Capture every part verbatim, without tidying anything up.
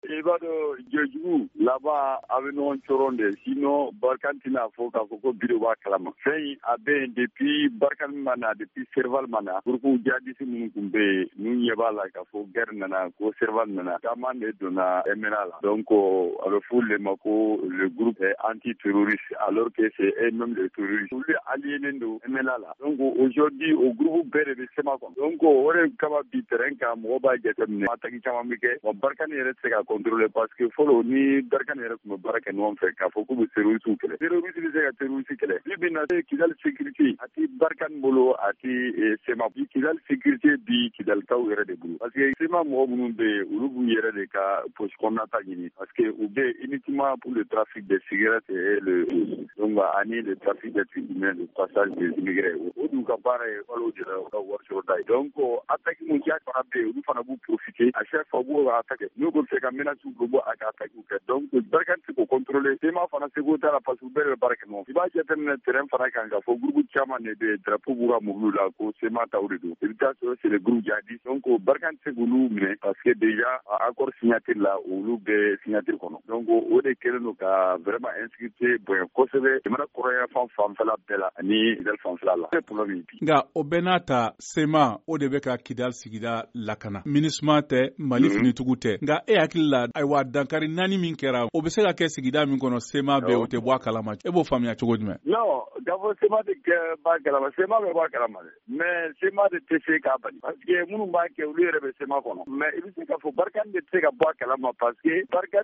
I b'a dɔn Jɛjugu laban a bɛ ɲɔgɔn coron de sinon Barkan tɛna fɔ k'a fɔ ko Biro b'a kalama. Fɛn in a bɛ yen depuis Barkan ma na depuis Serval ma na groupe jihadiste minnu tun bɛ yen n'u ɲɛ b'a la k'a fɔ guerre nana ko Serval nana caman de donna M N A la donc a bɛ f'olu de ma ko le groupe est anti-terroriste alors que c'est eux-mêmes les terroristes. Olu aliénés don M N A la donc aujourd'hui o groupe bɛɛ de bɛ SEMA kɔnɔ donc o de kama bi terrain kan mɔgɔw b'a jateminɛ attaque caman bɛ kɛ bon Barkan yɛrɛ tɛ se ka contrôler parce que fɔlɔ ni Barkan yɛrɛ tun bɛ baara kɛ ɲɔgɔn fɛ k'a fɔ k'u bɛ terroristes kɛlɛ terroriste bɛ se ka terroriste kɛlɛ bi bi na se Kidal sécurité a ti Barkan bolo a ti SEMA bi Kidal sécurité bi Kidalikaw yɛrɛ de bolo parce que SEMA mɔgɔ minnu bɛ yen olu b'u yɛrɛ de ka poche kɔnɔnata ɲini parce que u bɛ uniquement pour le trafic de cigarettes et le donc ani le trafic d'êtres humains le passage des immigrés o d'u ka baara ye wala de la u ka wari sɔrɔ ta ye donc attaque mun diya fana bɛ yen olu fana b'u profiter à chaque fois b'u ka attaque n'u ko fɛ ka menace u bɔ a ka attaque kɛ donc Barkan tɛ k'o contrôler SEMA fana seko t'a la parce que u bɛɛ de bɛ baara kɛ ɲɔgɔn fɛ i b'a jateminɛ terrain fana kan k'a fɔ groupe caman de bɛ yen drapeau b'u ka mobiliw la ko SEMA taw de don i bɛ taa sɔrɔ c'est le groupe jihadiste donc Barkan tɛ k'olu minɛ parce que déjà accord signature la olu bɛɛ signature kɔnɔ donc o de kɛlen don ka vraiment insécurité bonya kosɛbɛ jamana kɔrɔya fan fanfɛla bɛɛ la ani Kidal fanfɛla la c'est problème ye bi nka o bɛɛ n'a ta SEMA o de bɛ ka Kidal sigida lakana MINUSMA tɛ Mali finitigiw tɛ nka e hakili la ayiwa dankari naani min kɛra o bɛ se ka kɛ sigida min kɔnɔ SEMA bɛ o tɛ bɔ a kalama e b'o faamuya cogo jumɛn non k'a fɔ SEMA tɛ kɛ b'a kalama SEMA bɛ bɔ a kalama dɛ mais SEMA de tɛ se k'a bali parce que minnu b'a kɛ olu yɛrɛ bɛ SEMA kɔnɔ mais i bɛ se k'a fɔ Barkan de tɛ se ka bɔ a kalama parce que Barkan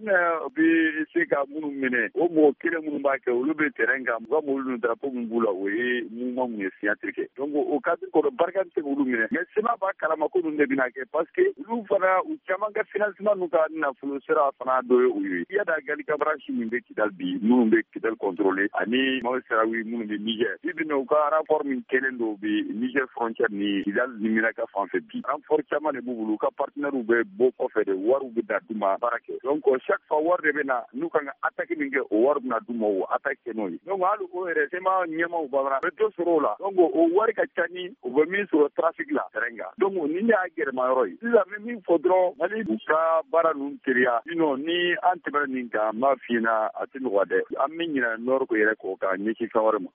bɛ se ka minnu minɛ o mɔgɔ kelen minnu b'a kɛ olu bɛ terrain kan u ka mobili ni drapeau min b'u la o ye mouvement min ye signature kɛ donc o cadre kɔnɔ Barkan tɛ k'olu minɛ mais SEMA b'a kalama ko ninnu de bɛna kɛ parce que olu fana u caman ka financement n'u ka nafolo sira fana dɔ ye o ye i y'a da Galika branche min bɛ Kidal bi minnu bɛ Kidal contrôler ani Maodo Sarawi minnu bɛ Niger bi bi na u ka rapport min kɛlen don bi Niger frontière ni Kidal ni Minaka fan fɛ bi rapport caman de b'u bolo u ka partenaires bɛ bɔ kɔfɛ de wariw bɛ da d'u ma baara kɛ donc chaque fois wari de bɛ na n'u kan ka attaque min kɛ o wari bɛna d'u ma o attaque kɛ n'o ye donc hali o yɛrɛ SEMA ɲɛmaaw b'a bɛ dɔ sɔrɔ o la donc o wari ka ca ni u bɛ min sɔrɔ trafic la terrain kan donc ni ne y'a gɛrɛma yɔrɔ ye sisan n bɛ min fɔ dɔrɔn Mali u ka baara ninnu teriya sinon ni an tɛmɛna nin kan n b'a f'i ɲɛna a tɛ nɔgɔya dɛ an bɛ ɲinɛ Nord ko yɛrɛ kɔ ka ɲɛsin fɛn wɛrɛ ma